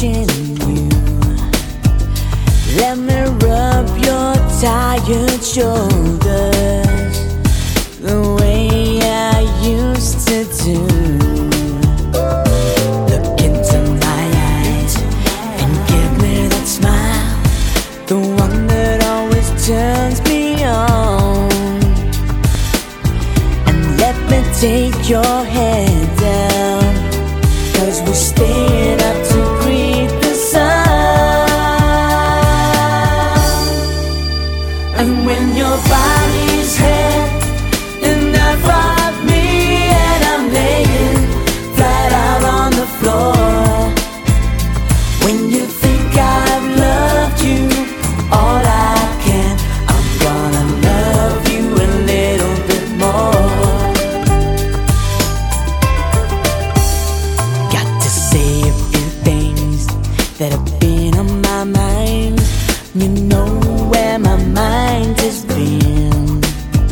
watching you. Let me rub your tired shoulders the way I used to do. Look into my eyes and give me that smile, the one that always turns me on. And let me take your head down, 'cause we're staying up to greet the sun. And when your body's head in the front of me and I'm laying flat out on the floor, when you think I've loved you all I can, I'm gonna love you a little bit more. Got to say a few things that have been on my mind. You know where my mind has been.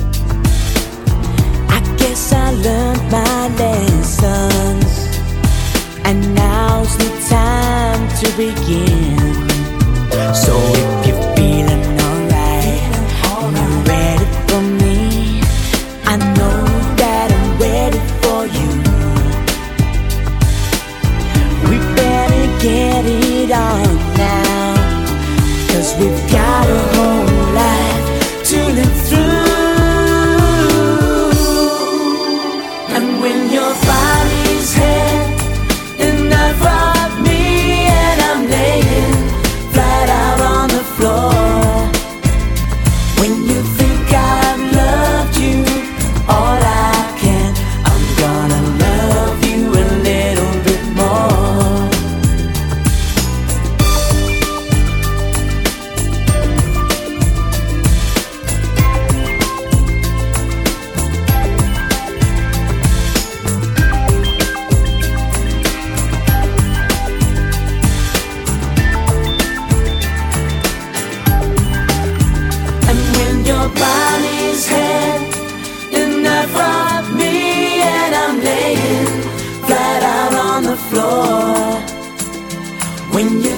I guess I learned my lessons, and now's the time to begin. So if you're feeling alright and you're ready for me, I know that I'm ready for you. We better get it on now, 'cause we've got a whole life to live through. And when your body's head in the front of me and I'm laying flat out on the floor, when you think I've loved you all I can, I'm gonna love you a little bit more. Body's head in the front of me and I'm laying flat out on the floor, when you